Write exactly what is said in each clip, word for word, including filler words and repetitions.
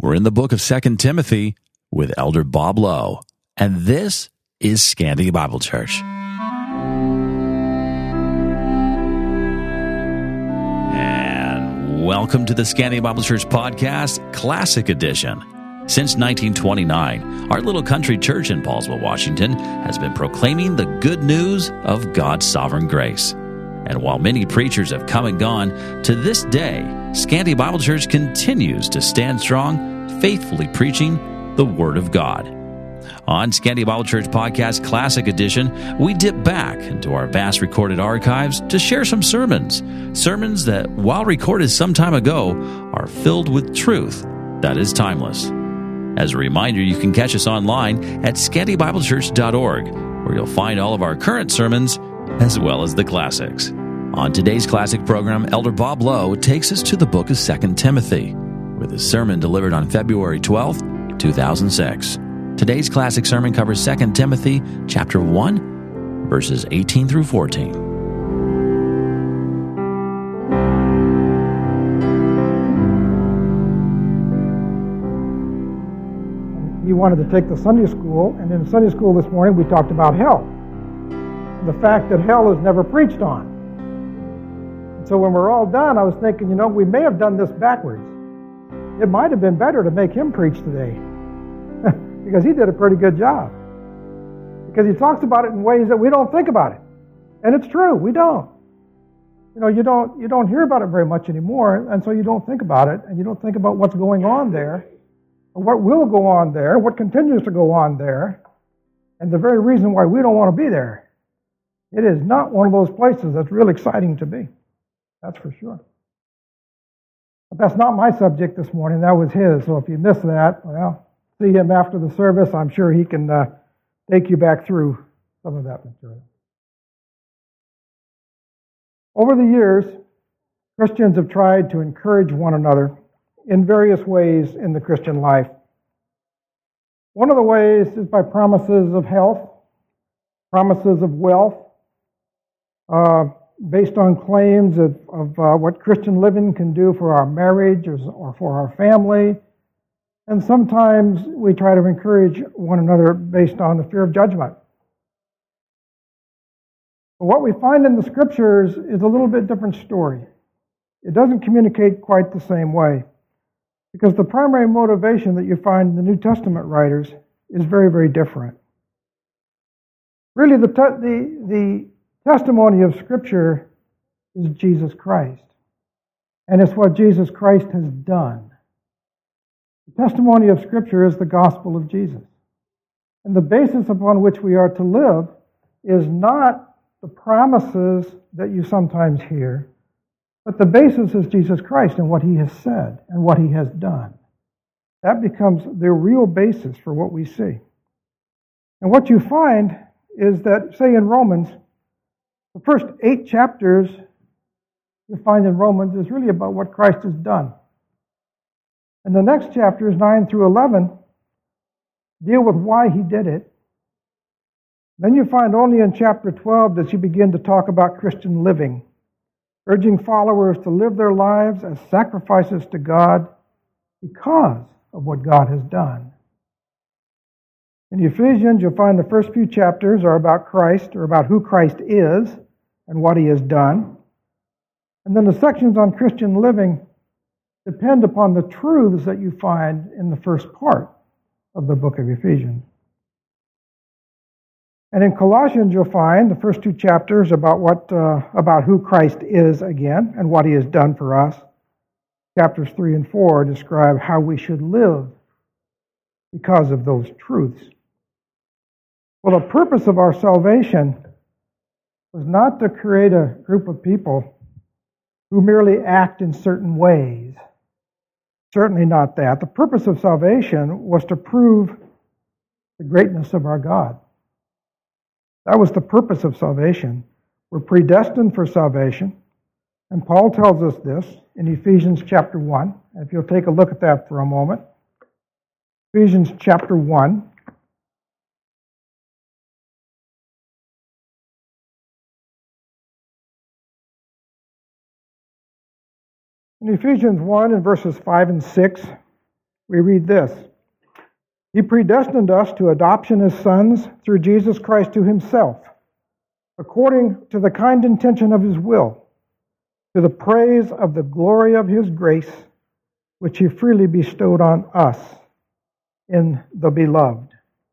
We're in the book of Second Timothy with Elder Bob Lowe, and this is Scandia Bible Church. And welcome to the Scandia Bible Church Podcast, Classic Edition. Since nineteen twenty-nine, our little country church in Paulsville, Washington, has been proclaiming the good news of God's sovereign grace. And while many preachers have come and gone, to this day, Scandia Bible Church continues to stand strong, faithfully preaching the Word of God. On Scandia Bible Church Podcast Classic Edition, we dip back into our vast recorded archives to share some sermons. Sermons that, while recorded some time ago, are filled with truth that is timeless. As a reminder, you can catch us online at scandia bible church dot org, where you'll find all of our current sermons as well as the classics. On today's classic program, Elder Bob Lowe takes us to the book of Second Timothy with a sermon delivered on February twelfth, two thousand six. Today's classic sermon covers Second Timothy chapter one, verses eighteen through fourteen. He wanted to take the Sunday school, and in Sunday school this morning we talked about hell. The fact that hell is never preached on. So when we're all done, I was thinking, you know, we may have done this backwards. It might have been better to make him preach today because he did a pretty good job. Because he talks about it in ways that we don't think about it. And it's true, we don't. You know, you don't you don't hear about it very much anymore, and so you don't think about it, and you don't think about what's going on there, or what will go on there, what continues to go on there, and the very reason why we don't want to be there. It is not one of those places that's real exciting to be. That's for sure. But that's not my subject this morning. That was his. So if you missed that, well, see him after the service. I'm sure he can uh, take you back through some of that material. Over the years, Christians have tried to encourage one another in various ways in the Christian life. One of the ways is by promises of health, promises of wealth, Uh, based on claims of, of uh, what Christian living can do for our marriage or, or for our family. And sometimes we try to encourage one another based on the fear of judgment. But what we find in the Scriptures is a little bit different story. It doesn't communicate quite the same way, because the primary motivation that you find in the New Testament writers is very, very different. Really, the te- the the testimony of Scripture is Jesus Christ. And it's what Jesus Christ has done. The testimony of Scripture is the gospel of Jesus. And the basis upon which we are to live is not the promises that you sometimes hear, but the basis is Jesus Christ and what He has said and what He has done. That becomes the real basis for what we see. And what you find is that, say in Romans, the first eight chapters you find in Romans is really about what Christ has done. And the next chapters, nine through eleven, deal with why He did it. Then you find only in chapter twelve that you begin to talk about Christian living, urging followers to live their lives as sacrifices to God because of what God has done. In Ephesians, you'll find the first few chapters are about Christ, or about who Christ is and what He has done. And then the sections on Christian living depend upon the truths that you find in the first part of the book of Ephesians. And in Colossians, you'll find the first two chapters about what uh, about who Christ is again and what He has done for us. Chapters three and four describe how we should live because of those truths. Well, the purpose of our salvation was not to create a group of people who merely act in certain ways. Certainly not that. The purpose of salvation was to prove the greatness of our God. That was the purpose of salvation. We're predestined for salvation. And Paul tells us this in Ephesians chapter one. If you'll take a look at that for a moment. Ephesians chapter one. In Ephesians one, in verses five and six, we read this: He predestined us to adoption as sons through Jesus Christ to himself, according to the kind intention of his will, to the praise of the glory of his grace, which he freely bestowed on us in the Beloved.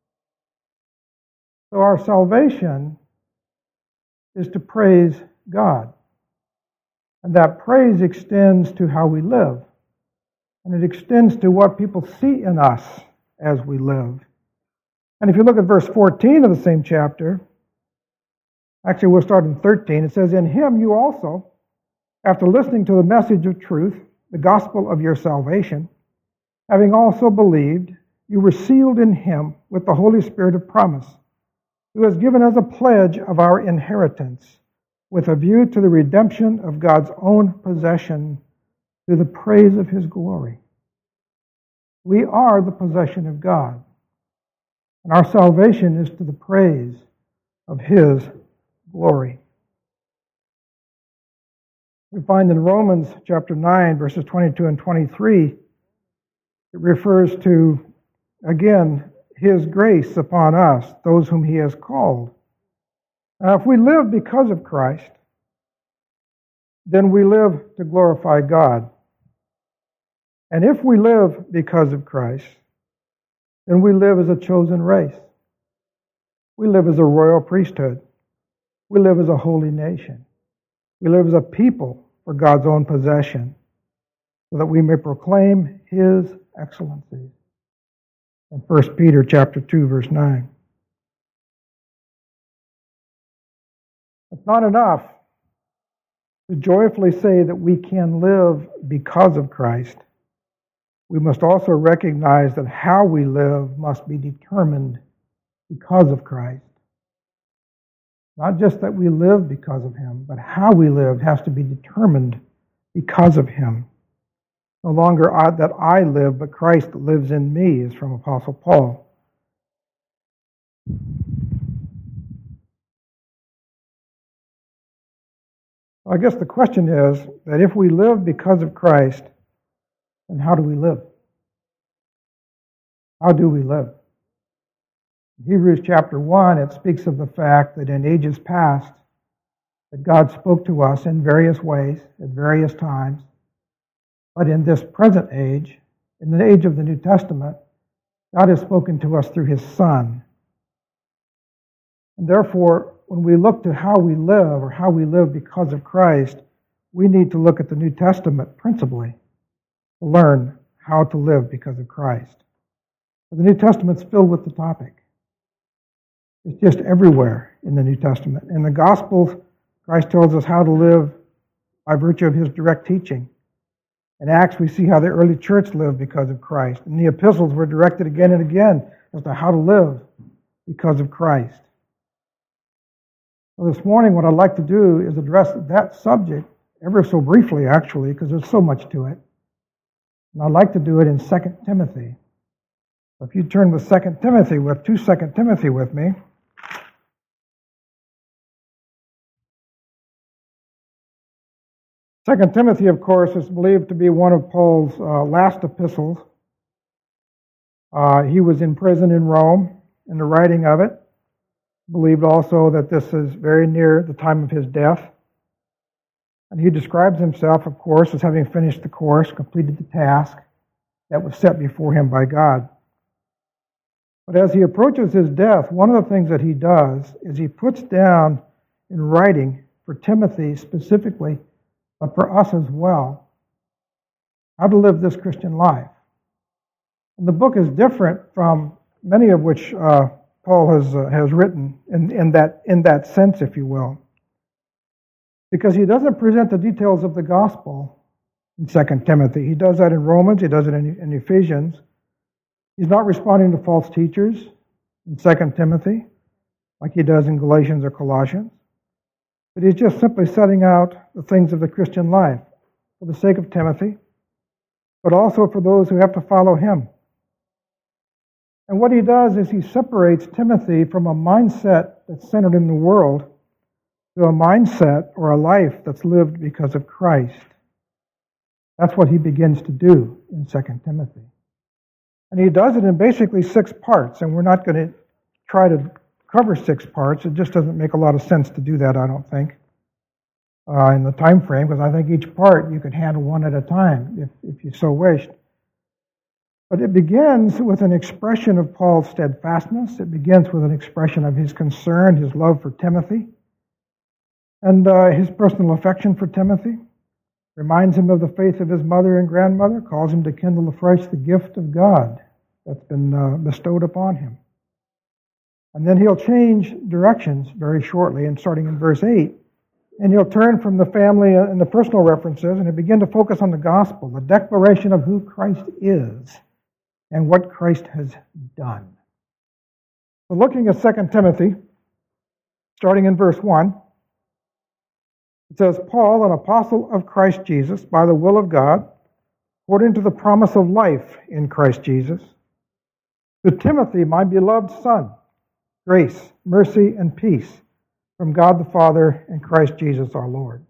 So our salvation is to praise God. And that praise extends to how we live. And it extends to what people see in us as we live. And if you look at verse fourteen of the same chapter, actually we'll start in thirteen, it says, In him you also, after listening to the message of truth, the gospel of your salvation, having also believed, you were sealed in him with the Holy Spirit of promise, who has given us a pledge of our inheritance, with a view to the redemption of God's own possession, to the praise of his glory. We are the possession of God, and our salvation is to the praise of his glory. We find in Romans chapter nine, verses twenty-two and twenty-three, it refers to, again, his grace upon us, those whom he has called. Now, if we live because of Christ, then we live to glorify God. And if we live because of Christ, then we live as a chosen race. We live as a royal priesthood. We live as a holy nation. We live as a people for God's own possession, so that we may proclaim his excellencies. In First Peter chapter two, verse nine. It's not enough to joyfully say that we can live because of Christ. We must also recognize that how we live must be determined because of Christ. Not just that we live because of him, but how we live has to be determined because of him. No longer I, that I live, but Christ lives in me, is from Apostle Paul. I guess the question is that if we live because of Christ, then how do we live? How do we live? In Hebrews chapter one, it speaks of the fact that in ages past, that God spoke to us in various ways, at various times. But in this present age, in the age of the New Testament, God has spoken to us through his Son. And therefore, when we look to how we live, or how we live because of Christ, we need to look at the New Testament principally to learn how to live because of Christ. The New Testament's filled with the topic. It's just everywhere in the New Testament. In the Gospels, Christ tells us how to live by virtue of his direct teaching. In Acts, we see how the early church lived because of Christ. And the epistles were directed again and again as to how to live because of Christ. Well, this morning, what I'd like to do is address that subject ever so briefly, actually, because there's so much to it. And I'd like to do it in Second Timothy. So if you turn with Second Timothy, with to Second Timothy with me. Second Timothy, of course, is believed to be one of Paul's uh, last epistles. Uh, he was in prison in Rome in the writing of it. Believed also that this is very near the time of his death. And he describes himself, of course, as having finished the course, completed the task that was set before him by God. But as he approaches his death, one of the things that he does is he puts down in writing for Timothy specifically, but for us as well, how to live this Christian life. And the book is different from many of which uh, Paul has uh, has written in, in that in that sense, if you will, because he doesn't present the details of the gospel in Second Timothy. He does that in Romans. He does it in, in Ephesians. He's not responding to false teachers in Second Timothy, like he does in Galatians or Colossians. But he's just simply setting out the things of the Christian life for the sake of Timothy, but also for those who have to follow him. And what he does is he separates Timothy from a mindset that's centered in the world to a mindset or a life that's lived because of Christ. That's what he begins to do in Second Timothy. And he does it in basically six parts, and we're not going to try to cover six parts. It just doesn't make a lot of sense to do that, I don't think, uh, in the time frame, because I think each part you could handle one at a time if, if you so wished. But it begins with an expression of Paul's steadfastness. It begins with an expression of his concern, his love for Timothy, and uh, his personal affection for Timothy. Reminds him of the faith of his mother and grandmother, calls him to kindle afresh the gift of God that's been uh, bestowed upon him. And then he'll change directions very shortly, and starting in verse eight, and he'll turn from the family and the personal references, and he'll begin to focus on the gospel, the declaration of who Christ is and what Christ has done. So looking at Second Timothy, starting in verse one, it says, Paul, an apostle of Christ Jesus, by the will of God, according to the promise of life in Christ Jesus, to Timothy, my beloved son, grace, mercy, and peace from God the Father and Christ Jesus our Lord.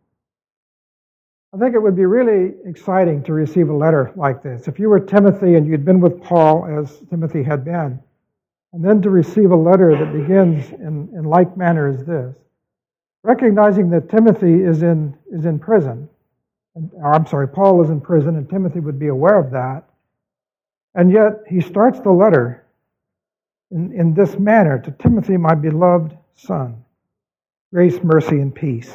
I think it would be really exciting to receive a letter like this. If you were Timothy and you'd been with Paul as Timothy had been, and then to receive a letter that begins in, in like manner as this, recognizing that Timothy is in is in prison, and, or I'm sorry, Paul is in prison, and Timothy would be aware of that, and yet he starts the letter in, in this manner, to Timothy, my beloved son, grace, mercy, and peace.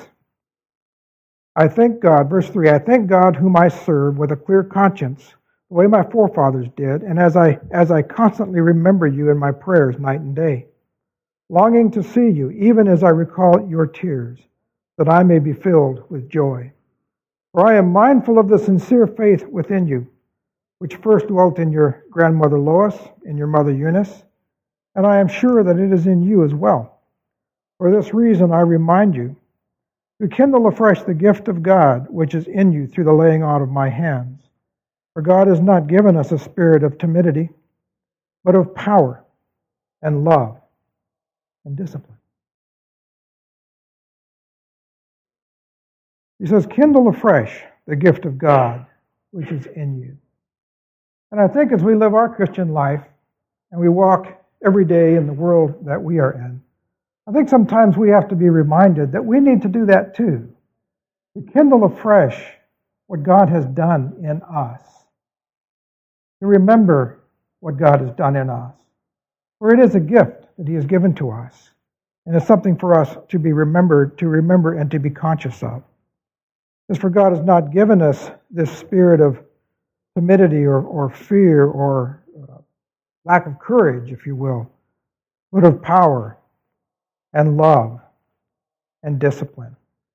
I thank God, verse three, I thank God whom I serve with a clear conscience, the way my forefathers did, and as I as I constantly remember you in my prayers night and day, longing to see you, even as I recall your tears, that I may be filled with joy. For I am mindful of the sincere faith within you, which first dwelt in your grandmother Lois and your mother Eunice, and I am sure that it is in you as well. For this reason I remind you to kindle afresh the gift of God which is in you through the laying on of my hands. For God has not given us a spirit of timidity, but of power and love and discipline. He says, kindle afresh the gift of God which is in you. And I think as we live our Christian life and we walk every day in the world that we are in, I think sometimes we have to be reminded that we need to do that too. To kindle afresh what God has done in us. To remember what God has done in us. For it is a gift that He has given to us. And it's something for us to be remembered, to remember and to be conscious of. As for God has not given us this spirit of timidity or, or fear or uh, lack of courage, if you will, but of power and love and discipline.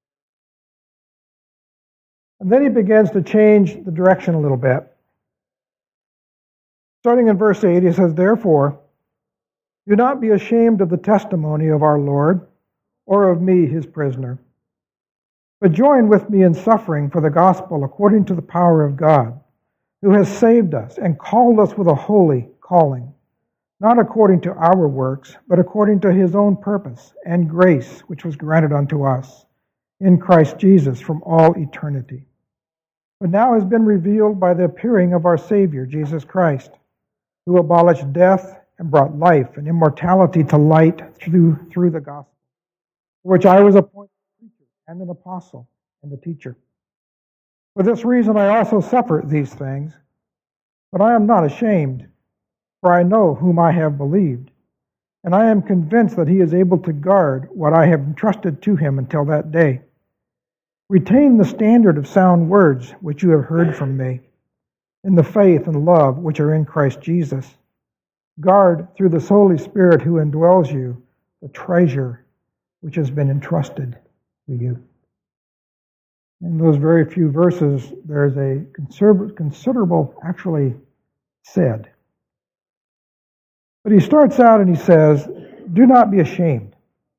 And then he begins to change the direction a little bit. Starting in verse eight, he says, therefore, do not be ashamed of the testimony of our Lord, or of me, his prisoner, but join with me in suffering for the gospel according to the power of God, who has saved us and called us with a holy calling, not according to our works, but according to his own purpose and grace, which was granted unto us in Christ Jesus from all eternity, but now has been revealed by the appearing of our Savior, Jesus Christ, who abolished death and brought life and immortality to light through, through the gospel, for which I was appointed a preacher and an apostle and a teacher. For this reason I also suffer these things, but I am not ashamed, for I know whom I have believed, and I am convinced that he is able to guard what I have entrusted to him until that day. Retain the standard of sound words which you have heard from me, in the faith and love which are in Christ Jesus. Guard through the Holy Spirit who indwells you the treasure which has been entrusted to you. In those very few verses, there's a considerable actually said. But he starts out and he says, do not be ashamed.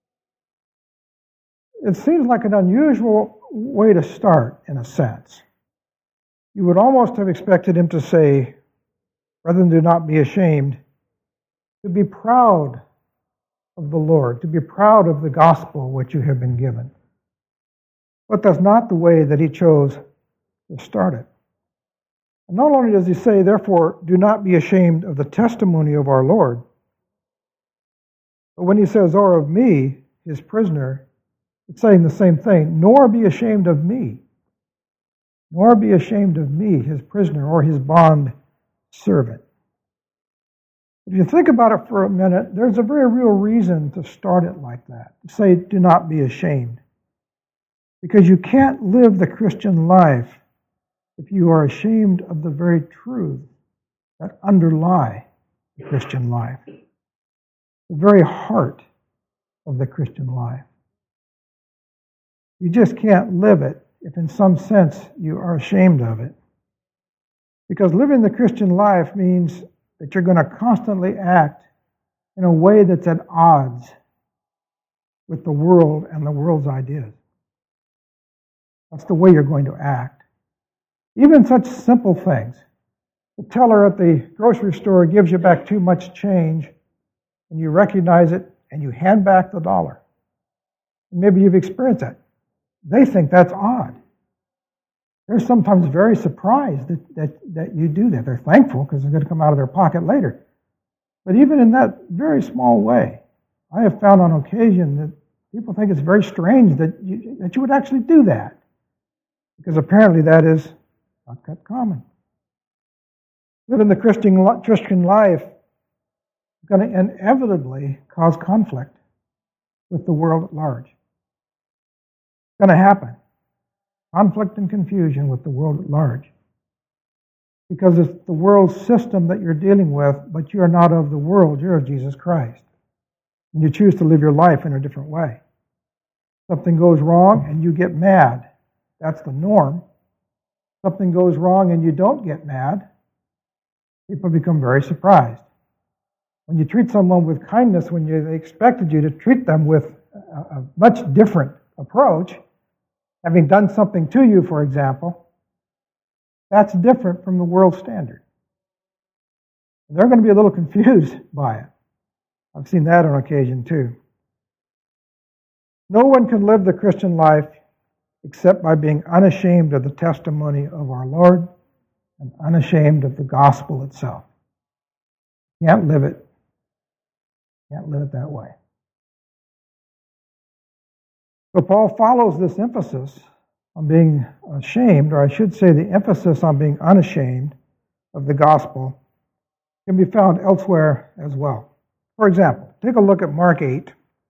It seems like an unusual way to start, in a sense. You would almost have expected him to say, rather than do not be ashamed, to be proud of the Lord, to be proud of the gospel which you have been given. But that's not the way that he chose to start it. And not only does he say, therefore, do not be ashamed of the testimony of our Lord, but when he says, or of me, his prisoner, it's saying the same thing, nor be ashamed of me, nor be ashamed of me, his prisoner, or his bond servant. If you think about it for a minute, there's a very real reason to start it like that, to say, do not be ashamed. Because you can't live the Christian life if you are ashamed of the very truths that underlie the Christian life, the very heart of the Christian life. You just can't live it if in some sense you are ashamed of it. Because living the Christian life means that you're going to constantly act in a way that's at odds with the world and the world's ideas. That's the way you're going to act. Even such simple things. The teller at the grocery store gives you back too much change, and you recognize it, and you hand back the dollar. Maybe you've experienced that. They think that's odd. They're sometimes very surprised that, that, that you do that. They're thankful because it's going to come out of their pocket later. But even in that very small way, I have found on occasion that people think it's very strange that you, that you would actually do that. Because apparently that is not that common. Living the Christian, Christian life is going to inevitably cause conflict with the world at large. It's going to happen. Conflict and confusion with the world at large. Because it's the world's system that you're dealing with, but you're not of the world, you're of Jesus Christ. And you choose to live your life in a different way. Something goes wrong and you get mad. That's the norm. Something goes wrong and you don't get mad, people become very surprised. When you treat someone with kindness, when you, they expected you to treat them with a, a much different approach, having done something to you, for example, that's different from the world standard. They're going to be a little confused by it. I've seen that on occasion too. No one can live the Christian life except by being unashamed of the testimony of our Lord and unashamed of the gospel itself. Can't live it. Can't live it that way. So Paul follows this emphasis on being ashamed, or I should say the emphasis on being unashamed of the gospel can be found elsewhere as well. For example, take a look at Mark eight.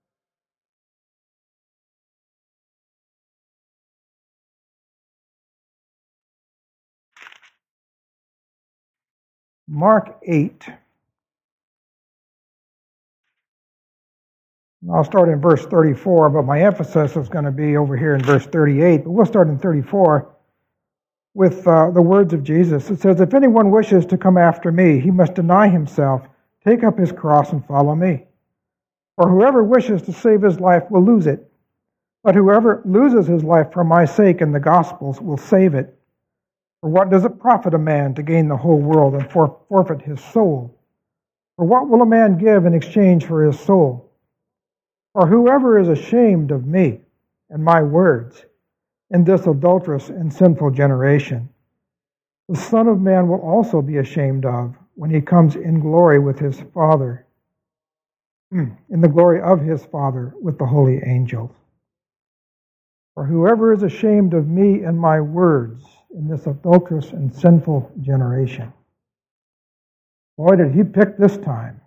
Mark eight. I'll start in verse thirty-four, but my emphasis is going to be over here in verse thirty-eight. But we'll start in thirty-four with uh, the words of Jesus. It says, if anyone wishes to come after me, he must deny himself, take up his cross, and follow me. For whoever wishes to save his life will lose it. But whoever loses his life for my sake and the gospel's will save it. For what does it profit a man to gain the whole world and for- forfeit his soul? For what will a man give in exchange for his soul? For whoever is ashamed of me and my words in this adulterous and sinful generation, the Son of Man will also be ashamed of when he comes in glory with his Father, in the glory of his Father with the holy angels. For whoever is ashamed of me and my words in this adulterous and sinful generation. Boy, did he pick this time.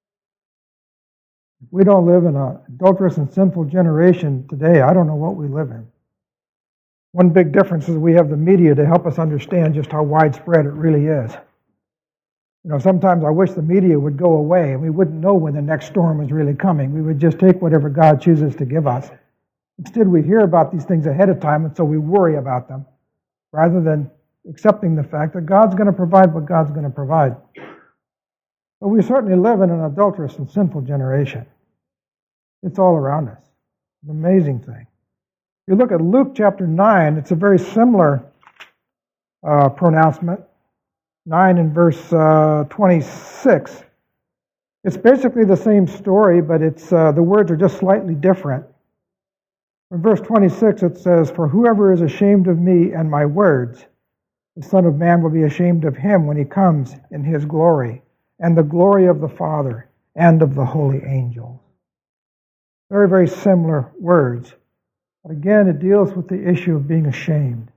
If we don't live in an adulterous and sinful generation today, I don't know what we live in. One big difference is we have the media to help us understand just how widespread it really is. You know, sometimes I wish the media would go away and we wouldn't know when the next storm is really coming. We would just take whatever God chooses to give us. Instead, we hear about these things ahead of time, and so we worry about them, rather than accepting the fact that God's going to provide what God's going to provide. But we certainly live in an adulterous and sinful generation. It's all around us. It's an amazing thing. If you look at Luke chapter nine, it's a very similar uh, pronouncement. nine and verse uh, twenty-six. It's basically the same story, but it's uh, the words are just slightly different. In verse twenty-six it says, for whoever is ashamed of me and my words, The Son of Man will be ashamed of him when he comes in his glory, and the glory of the Father and of the holy angels. Very, very similar words. But again, it deals with the issue of being ashamed.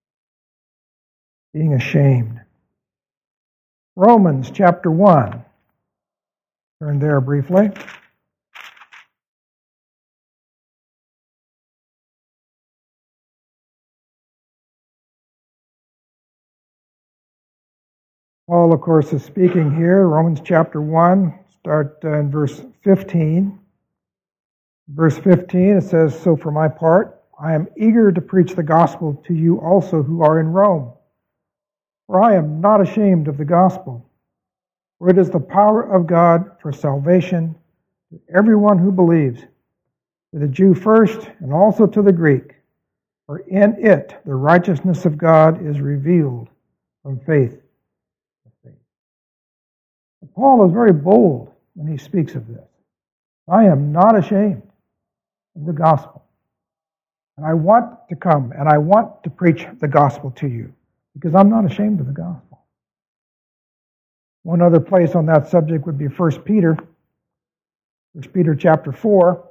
Being ashamed. Romans chapter one. Turn there briefly. Paul, of course, is speaking here. Romans chapter one, start uh, in verse fifteen. Verse fifteen, it says, "So for my part, I am eager to preach the gospel to you also who are in Rome. For I am not ashamed of the gospel, for it is the power of God for salvation to everyone who believes, to the Jew first and also to the Greek. For in it the righteousness of God is revealed from faith to faith." Paul is very bold when he speaks of this. I am not ashamed of the gospel. And I want to come and I want to preach the gospel to you because I'm not ashamed of the gospel. One other place on that subject would be First Peter. First Peter chapter four.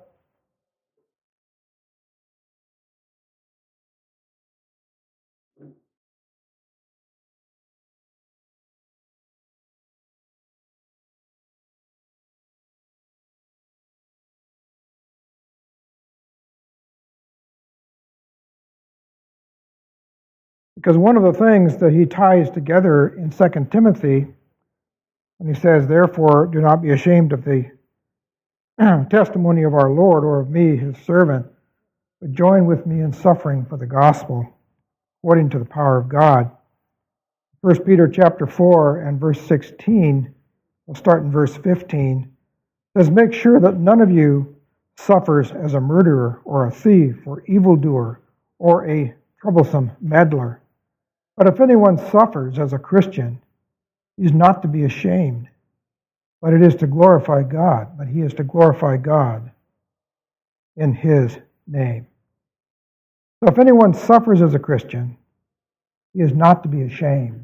Because one of the things that he ties together in Second Timothy, when he says, "Therefore, do not be ashamed of the testimony of our Lord or of me, his servant, but join with me in suffering for the gospel, according to the power of God." First Peter chapter four and verse sixteen, we'll start in verse fifteen, says, "Make sure that none of you suffers as a murderer or a thief or evildoer or a troublesome meddler. But if anyone suffers as a Christian, he is not to be ashamed, but it is to glorify God. But he is to glorify God in his name." So if anyone suffers as a Christian, he is not to be ashamed,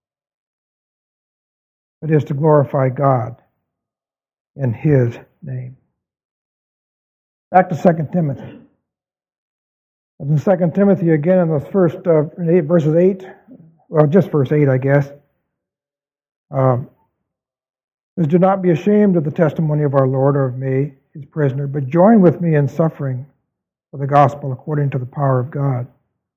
but is to glorify God in his name. Back to Second Timothy. In Second Timothy, again, in those first uh, eight, verses eight, well, just verse eight, I guess, um, says, "Do not be ashamed of the testimony of our Lord or of me, his prisoner, but join with me in suffering for the gospel according to the power of God."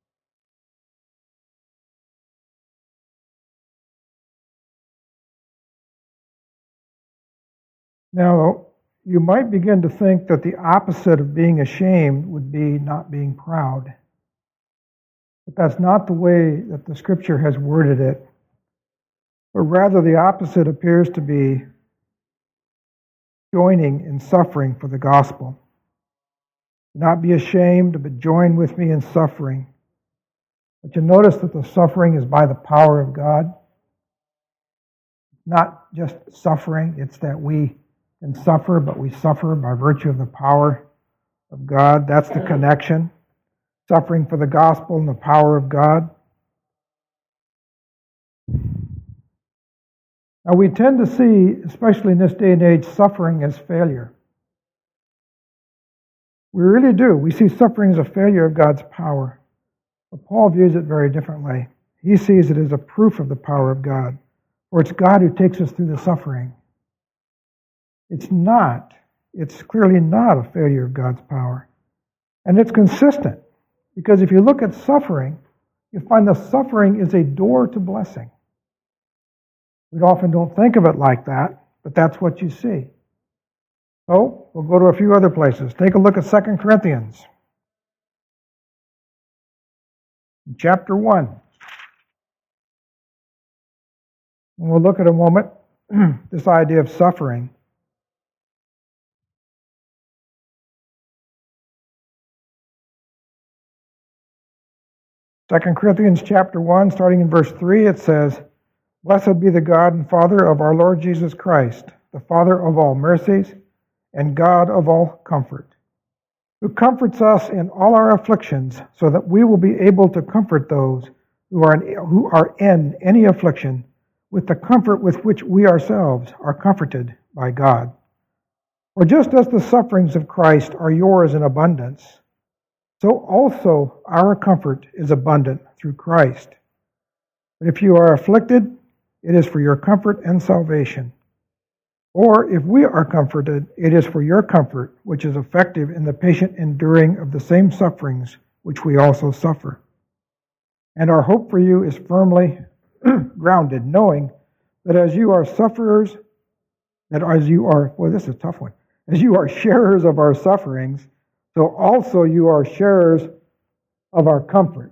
Now, you might begin to think that the opposite of being ashamed would be not being proud. But that's not the way that the Scripture has worded it. But rather the opposite appears to be joining in suffering for the gospel. Do not be ashamed, but join with me in suffering. But you notice that the suffering is by the power of God. Not just suffering, it's that we and suffer, but we suffer by virtue of the power of God. That's the connection. Suffering for the gospel and the power of God. Now we tend to see, especially in this day and age, suffering as failure. We really do. We see suffering as a failure of God's power. But Paul views it very differently. He sees it as a proof of the power of God. For it's God who takes us through the suffering. It's not, it's clearly not a failure of God's power. And it's consistent. Because if you look at suffering, you find the suffering is a door to blessing. We often don't think of it like that, but that's what you see. So, we'll go to a few other places. Take a look at Second Corinthians. Chapter one. And we'll look at a moment this idea of suffering. Second Corinthians chapter one, starting in verse three, it says, "Blessed be the God and Father of our Lord Jesus Christ, the Father of all mercies, and God of all comfort, who comforts us in all our afflictions, so that we will be able to comfort those who are in, who are in any affliction with the comfort with which we ourselves are comforted by God. For just as the sufferings of Christ are yours in abundance, so also our comfort is abundant through Christ. But if you are afflicted, it is for your comfort and salvation. Or if we are comforted, it is for your comfort, which is effective in the patient enduring of the same sufferings which we also suffer. And our hope for you is firmly grounded, knowing that as you are sufferers, that as you are, well, this is a tough one, as you are sharers of our sufferings, so also you are sharers of our comfort.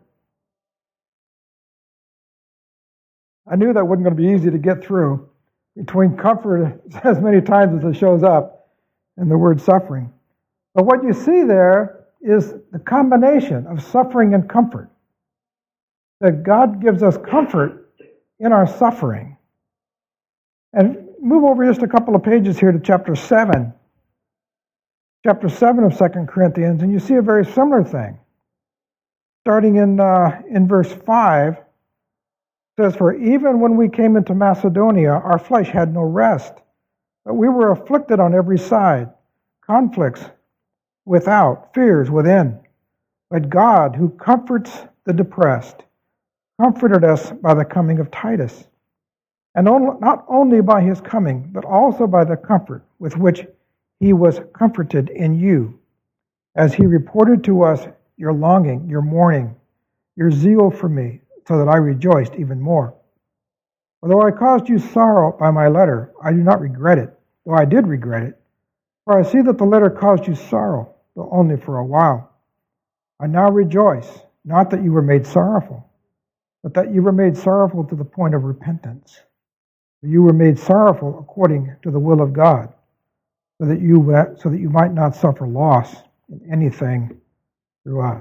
I knew that wasn't going to be easy to get through between comfort as many times as it shows up and the word suffering. But what you see there is the combination of suffering and comfort. That God gives us comfort in our suffering. And move over just a couple of pages here to chapter seven. Chapter seven of Second Corinthians, and you see a very similar thing. Starting in, uh, in verse five, it says, "For even when we came into Macedonia, our flesh had no rest, but we were afflicted on every side, conflicts without, fears within. But God, who comforts the depressed, comforted us by the coming of Titus, and only, not only by his coming, but also by the comfort with which he was comforted in you, as he reported to us your longing, your mourning, your zeal for me, so that I rejoiced even more. Although I caused you sorrow by my letter, I do not regret it, though I did regret it, for I see that the letter caused you sorrow, though only for a while. I now rejoice, not that you were made sorrowful, but that you were made sorrowful to the point of repentance. For you were made sorrowful according to the will of God, so that you so that you might not suffer loss in anything through us."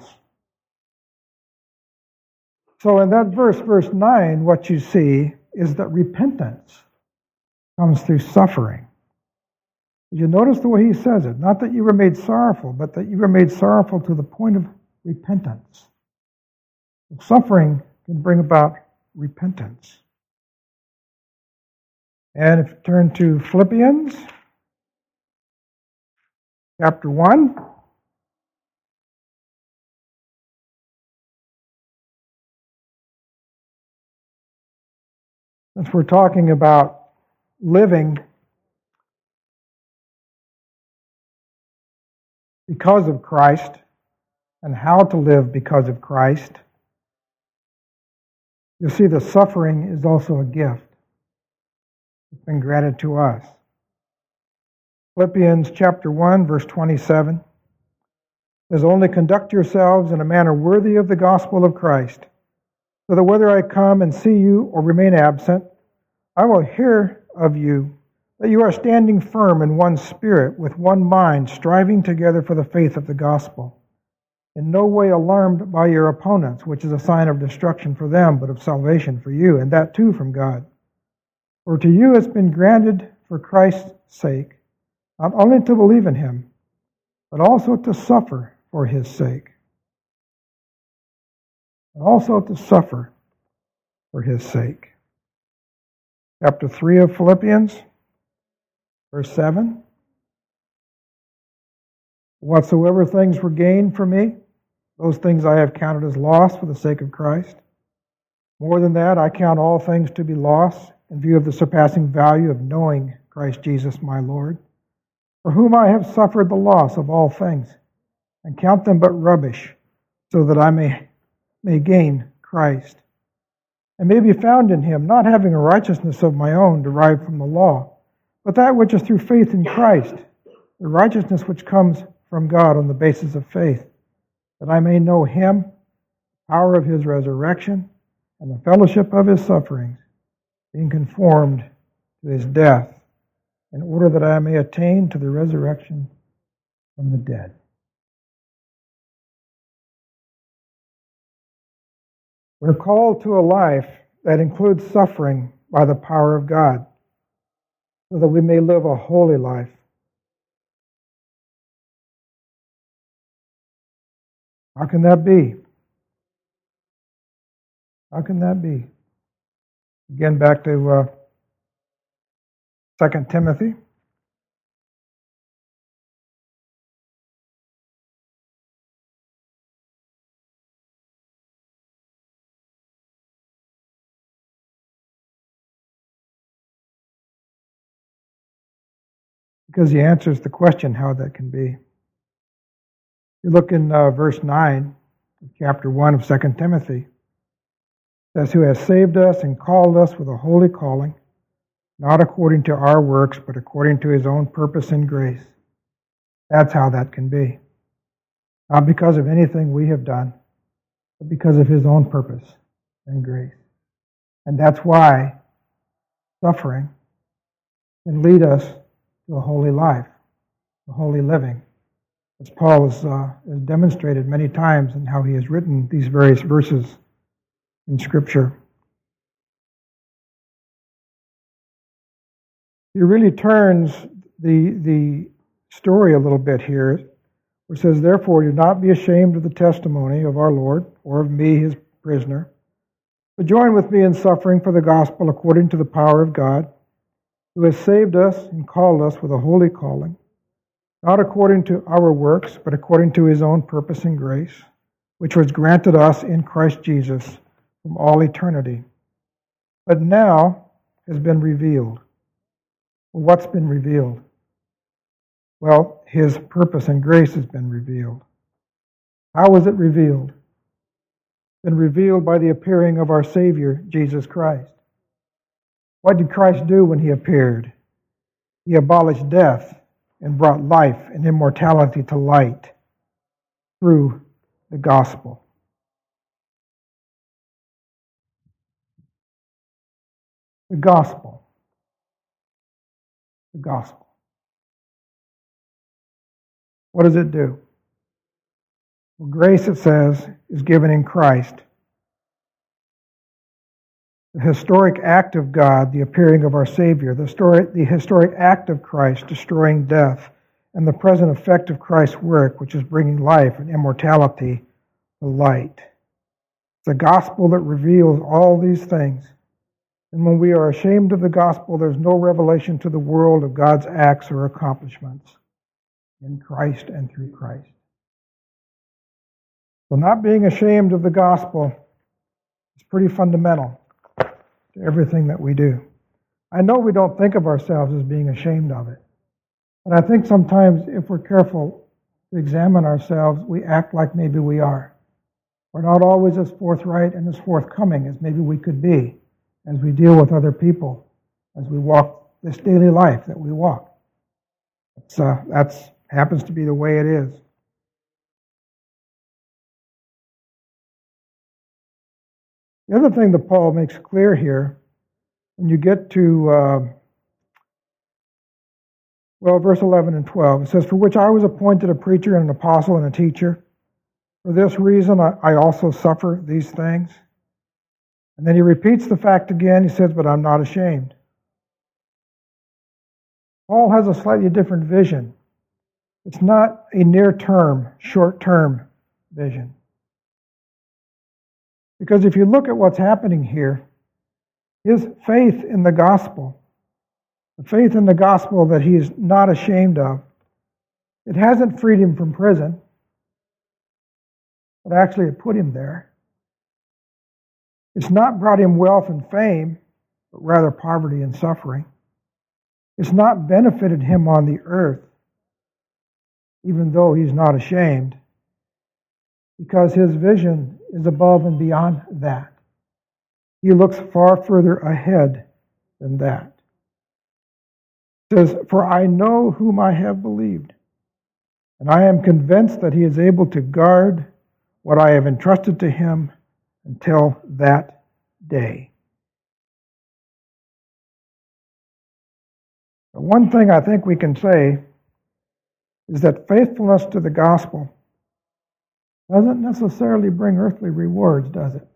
So in that verse, verse nine, what you see is that repentance comes through suffering. Did you notice the way he says it? Not that you were made sorrowful, but that you were made sorrowful to the point of repentance. Suffering can bring about repentance. And if you turn to Philippians chapter one, since we're talking about living because of Christ and how to live because of Christ, you'll see the suffering is also a gift. It's been granted to us. Philippians chapter one, verse twenty-seven says, "Only conduct yourselves in a manner worthy of the gospel of Christ, so that whether I come and see you or remain absent, I will hear of you that you are standing firm in one spirit, with one mind, striving together for the faith of the gospel, in no way alarmed by your opponents, which is a sign of destruction for them, but of salvation for you, and that too from God. For to you it's been granted for Christ's sake, not only to believe in him, but also to suffer for his sake. And also to suffer for his sake." Chapter three of Philippians, verse seven. "Whatsoever things were gained for me, those things I have counted as loss for the sake of Christ. More than that, I count all things to be loss in view of the surpassing value of knowing Christ Jesus my Lord, for whom I have suffered the loss of all things, and count them but rubbish, so that I may, may gain Christ, and may be found in him, not having a righteousness of my own derived from the law, but that which is through faith in Christ, the righteousness which comes from God on the basis of faith, that I may know him, the power of his resurrection, and the fellowship of his sufferings, being conformed to his death, in order that I may attain to the resurrection from the dead." We're called to a life that includes suffering by the power of God, so that we may live a holy life. How can that be? How can that be? Again, back to uh, Second Timothy. Because he answers the question how that can be. You look in uh, verse nine of chapter one of Second Timothy. It says, who has saved us and called us with a holy calling, not according to our works, but according to his own purpose and grace. That's how that can be. Not because of anything we have done, but because of his own purpose and grace. And that's why suffering can lead us to a holy life, a holy living, as Paul has, uh, has demonstrated many times in how he has written these various verses in Scripture. He really turns the, the story a little bit here, where it says, therefore, do not be ashamed of the testimony of our Lord, or of me, his prisoner, but join with me in suffering for the gospel according to the power of God, who has saved us and called us with a holy calling, not according to our works, but according to his own purpose and grace, which was granted us in Christ Jesus from all eternity, but now has been revealed. Well, what's been revealed? Well, his purpose and grace has been revealed. How was it revealed? It's been revealed by the appearing of our Savior, Jesus Christ. What did Christ do when he appeared? He abolished death and brought life and immortality to light through the gospel. The gospel. The gospel. What does it do? Well, grace, it says, is given in Christ. The historic act of God, the appearing of our Savior, the, story, the historic act of Christ destroying death, and the present effect of Christ's work, which is bringing life and immortality to light. It's the gospel that reveals all these things. And when we are ashamed of the gospel, there's no revelation to the world of God's acts or accomplishments in Christ and through Christ. So not being ashamed of the gospel is pretty fundamental to everything that we do. I know we don't think of ourselves as being ashamed of it, but I think sometimes if we're careful to examine ourselves, we act like maybe we are. We're not always as forthright and as forthcoming as maybe we could be as we deal with other people, as we walk this daily life that we walk. That's, uh, that's happens to be the way it is. The other thing that Paul makes clear here, when you get to, uh, well, verse eleven and twelve, it says, for which I was appointed a preacher and an apostle and a teacher. For this reason I, I also suffer these things. And then he repeats the fact again. He says, but I'm not ashamed. Paul has a slightly different vision. It's not a near-term, short-term vision. Because if you look at what's happening here, his faith in the gospel, the faith in the gospel that he is not ashamed of, it hasn't freed him from prison, but actually it put him there. It's not brought him wealth and fame, but rather poverty and suffering. It's not benefited him on the earth, even though he's not ashamed, because his vision is above and beyond that. He looks far further ahead than that. It says, for I know whom I have believed, and I am convinced that he is able to guard what I have entrusted to him until that day. The one thing I think we can say is that faithfulness to the gospel doesn't necessarily bring earthly rewards, does it?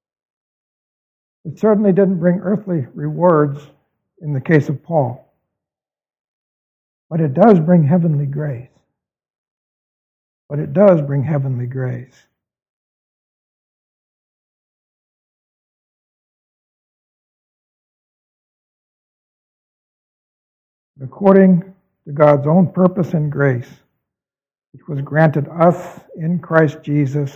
It certainly didn't bring earthly rewards in the case of Paul. But it does bring heavenly grace. But it does bring heavenly grace. according to God's own purpose and grace, which was granted us in Christ Jesus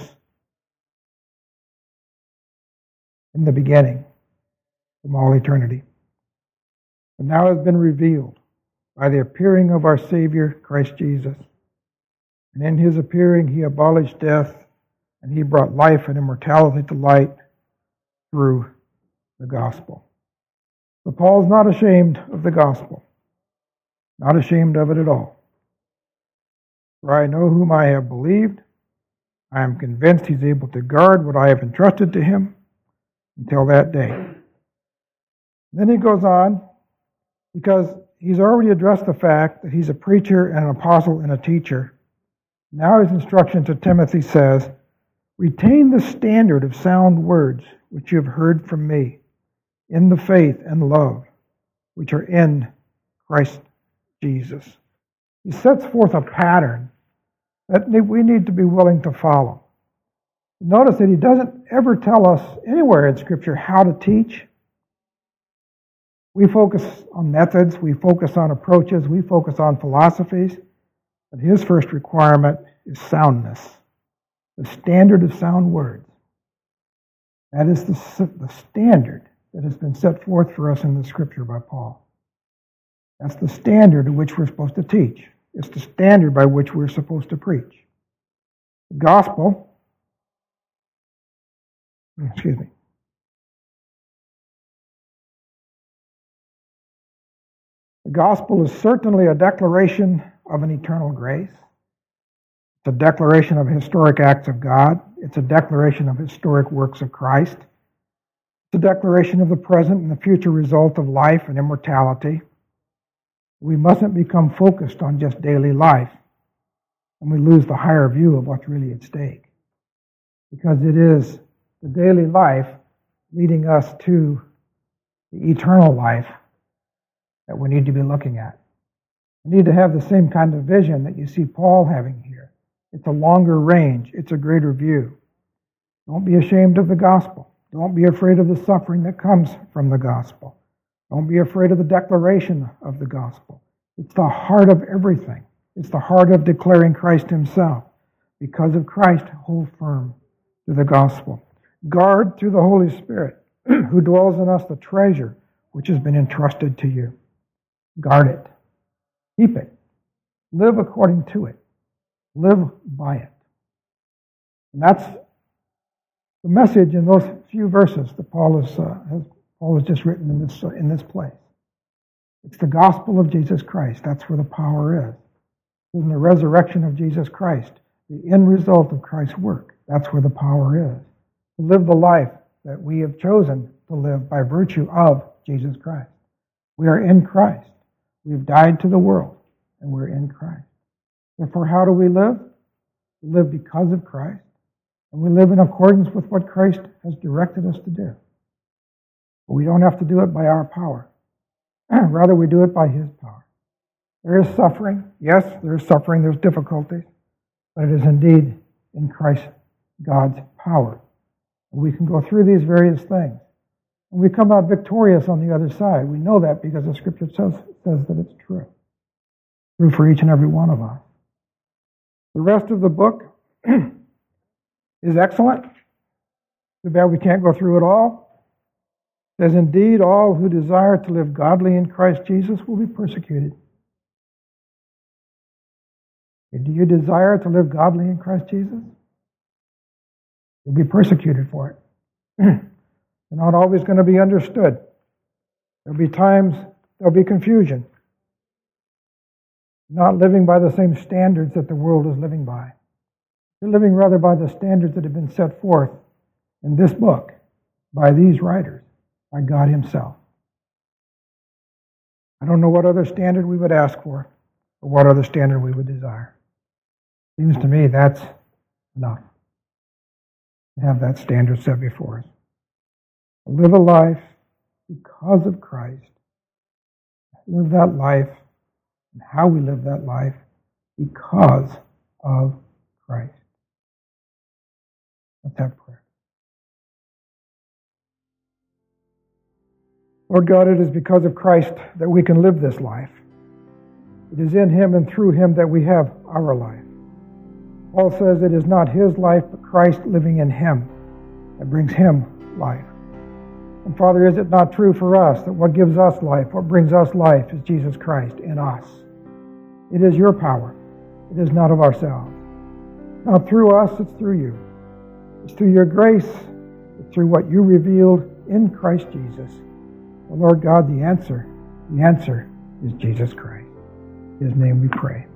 in the beginning, from all eternity, but now has been revealed by the appearing of our Savior, Christ Jesus. And in his appearing, he abolished death, and he brought life and immortality to light through the gospel. But Paul's not ashamed of the gospel, not ashamed of it at all. For I know whom I have believed. I am convinced he's able to guard what I have entrusted to him until that day. Then he goes on, because he's already addressed the fact that he's a preacher and an apostle and a teacher. Now his instruction to Timothy says, retain the standard of sound words which you have heard from me, in the faith and love which are in Christ Jesus. He sets forth a pattern that we need to be willing to follow. Notice that he doesn't ever tell us anywhere in Scripture how to teach. We focus on methods, we focus on approaches, we focus on philosophies, but his first requirement is soundness, the standard of sound words. That is the, the standard that has been set forth for us in the Scripture by Paul. That's the standard of which we're supposed to teach. It's the standard by which we're supposed to preach. The gospel, excuse me, the gospel is certainly a declaration of an eternal grace. It's a declaration of historic acts of God. It's a declaration of historic works of Christ. It's a declaration of the present and the future result of life and immortality. We mustn't become focused on just daily life, and we lose the higher view of what's really at stake. Because it is the daily life leading us to the eternal life that we need to be looking at. We need to have the same kind of vision that you see Paul having here. It's a longer range. It's a greater view. Don't be ashamed of the gospel. Don't be afraid of the suffering that comes from the gospel. Don't be afraid of the declaration of the gospel. It's the heart of everything. It's the heart of declaring Christ himself. Because of Christ, hold firm to the gospel. Guard through the Holy Spirit, who dwells in us, the treasure which has been entrusted to you. Guard it. Keep it. Live according to it. Live by it. And that's the message in those few verses that Paul has, uh, has Paul has just written in this uh, in this place. It's the gospel of Jesus Christ. That's where the power is. It's in the resurrection of Jesus Christ, the end result of Christ's work. That's where the power is. To live the life that we have chosen to live by virtue of Jesus Christ. We are in Christ. We have died to the world, and we're in Christ. Therefore, how do we live? We live because of Christ, and we live in accordance with what Christ has directed us to do. But we don't have to do it by our power. Rather, we do it by his power. There is suffering. Yes, there is suffering. There's difficulties. But it is indeed in Christ, God's power. And we can go through these various things. And we come out victorious on the other side. We know that because the Scripture says, says that it's true. True for each and every one of us. The rest of the book is excellent. Too bad we can't go through it all. It says, indeed, all who desire to live godly in Christ Jesus will be persecuted. Do you desire to live godly in Christ Jesus? You'll be persecuted for it. You're not always going to be understood. There'll be times there'll be confusion. Not living by the same standards that the world is living by. You're living rather by the standards that have been set forth in this book by these writers, by God himself. I don't know what other standard we would ask for, or what other standard we would desire. Seems to me that's enough to have that standard set before us. Live a life because of Christ. Live that life, and how we live that life because of Christ. Let's have prayer. Lord God, it is because of Christ that we can live this life. It is in him and through him that we have our life. Paul says it is not his life, but Christ living in him that brings him life. And Father, is it not true for us that what gives us life, what brings us life, is Jesus Christ in us? It is your power. It is not of ourselves. Not through us, it's through you. It's through your grace. It's through what you revealed in Christ Jesus. The Lord God, the answer, the answer is Jesus Christ. In his name we pray.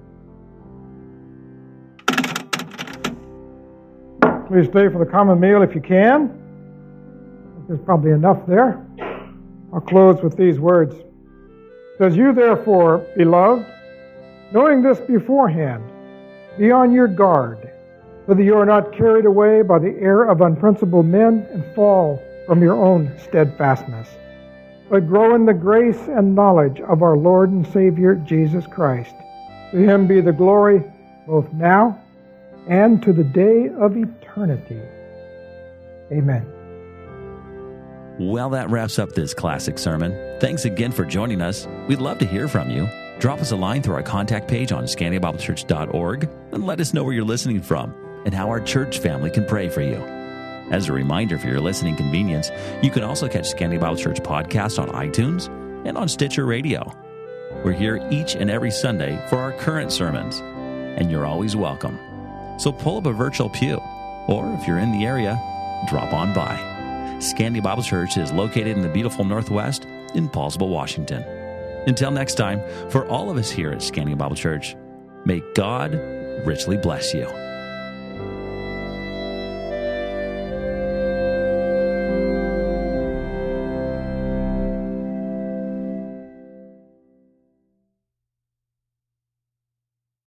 Please stay for the common meal if you can. There's probably enough there. I'll close with these words. It says, you therefore, beloved, knowing this beforehand, be on your guard, so that you are not carried away by the error of unprincipled men and fall from your own steadfastness, but grow in the grace and knowledge of our Lord and Savior Jesus Christ. To him be the glory both now and to the day of eternity. Amen. Well, that wraps up this classic sermon. Thanks again for joining us. We'd love to hear from you. Drop us a line through our contact page on scandia bible church dot org and let us know where you're listening from and how our church family can pray for you. As a reminder for your listening convenience, you can also catch Scandia Bible Church podcast on iTunes and on Stitcher Radio. We're here each and every Sunday for our current sermons, and you're always welcome. So pull up a virtual pew, or if you're in the area, drop on by. Scandia Bible Church is located in the beautiful Northwest in Paulsville, Washington. Until next time, for all of us here at Scandia Bible Church, may God richly bless you.